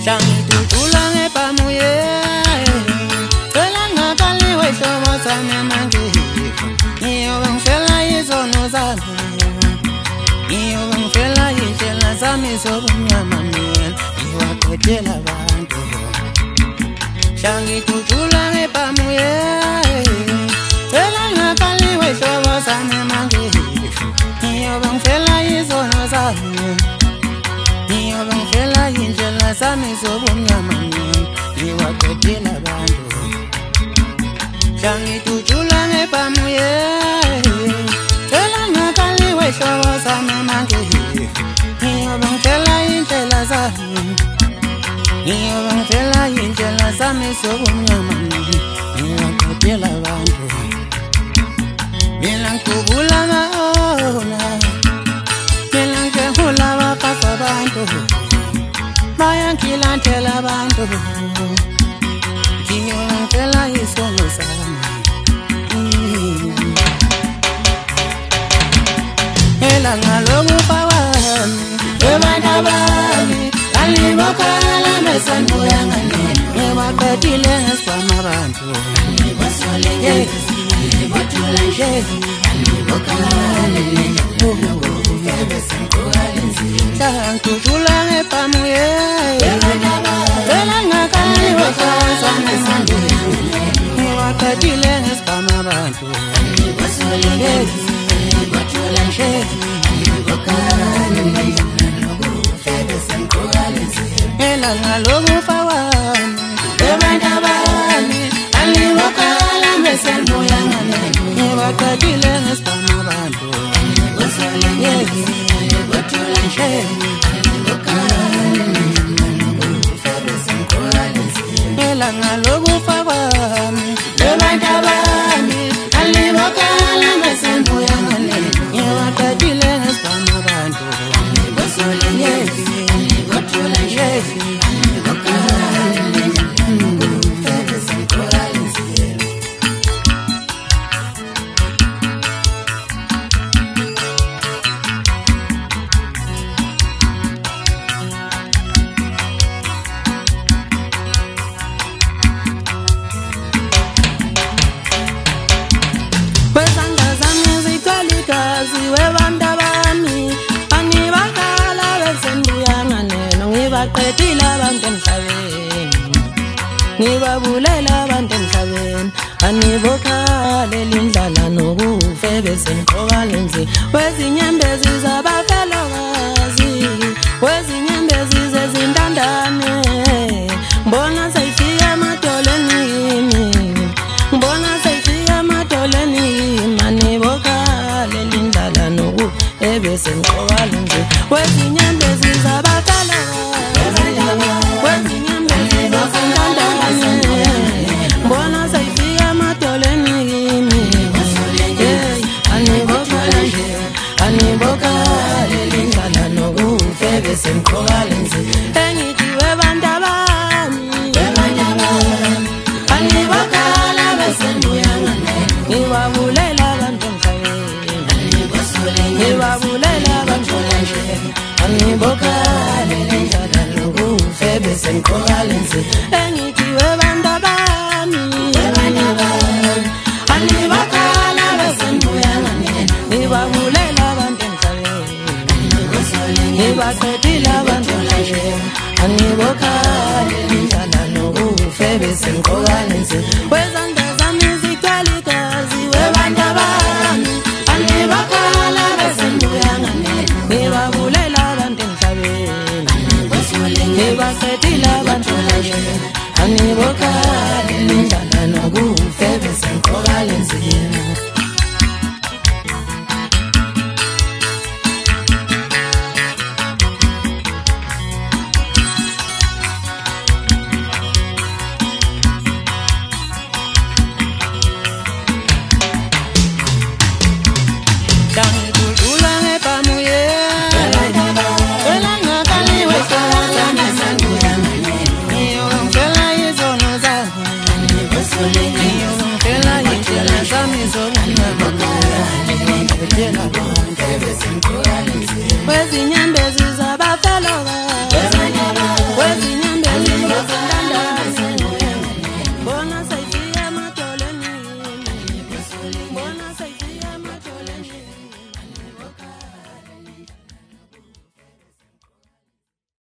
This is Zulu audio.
Shangidudula ngepamuye Fela ngakaliwe hlobo sami amangifa Ngiyobe ngifela izono zami Ngiyobe ngifela indlela zami zobumnyama mina Ngiwaqedela abantu Shangidudula ngepamuye Fela ngakaliwe hlobo sami amangifa Ngiyobe ngifela izono zami Ngiyobe ngifela indlela zami zobumnyama mina Ngiwaqedela abantu Shangidudula ngepamuye Fela ngakaliwe hlobo sami amangifa Ngiyobe ngifela indlela zami Ngiyobe ngifela indlela zami zobumnyama mina Ngiwaqedela abantu Mina ngikubula maona Mina ngihula bafasa abantu Bayangilandela abantu Ngiyobe ngifela isono sami Elanga lokufa kwami Ebantu bami Alibokala mesanduya nganeno Ngibaqedile ngesibhamu abantu Alibotula nje Alibokala Shangidudula ngepamuye Fela ngakaliwe hlobo sami amangifa Ngiwaqedile ngesibhamu abantu Elanga lokufa kwami Ebantu bami Alibokala mesanduya nganeno Ngibaqedile ngesibhamu abantu Elanga lokufa kwami Ebantu bami Alibokala mesanduya nganeno Ngiwaqedile ngesibhamu abantu Ngibaqedile abantu emhlabeni Ngibabulela abantu emhlabeni Anibokhalela indlala nokufa ebesemqokalenzi Wezinyembezi zabafelokazi Wezinyembezi zezintandane Ngibona seyifika emadoleni Ngibona seyifika emadoleni Anibokhalela indlala nokufa ebesemqokalenzi Wezinyembezi zabafelokazi Mbona sayifika emadoleni Anibokhalela indlala nokufa ebesemqokalenzi Engithiwe bantu bami Anibokhala besenduya nganeno Ngibabulela abantu emhlabeni Ngibabulela abantu emhlabeni Anibokhalela indlala nokufa ebesemqokalenzi Engithiwe bantu bami Anibokhala besenduya nganeno Ngibabulela abantu emhlabeni Ngibaqedile abantu emhlabeni Anibokhalela indlala nokufa ebesemqokalenzi Wezandla zami zigcwele igazi webantu bami Anibokhala besenduya nganeno Ngibabulela abantu emhlabeni Ngibaqedile abantu emhlabeni Anibokhalela indlala nokufa ebesemqokalenzi Shangidudula ngepamuye Fela ngakaliwe hlobo sami amangifa Ngiyobe ngifela izono zami Ngiyobe ngifela indlela zami zobumnyama Ngiwaqedela abantu Wezinyembezi zabafelokazi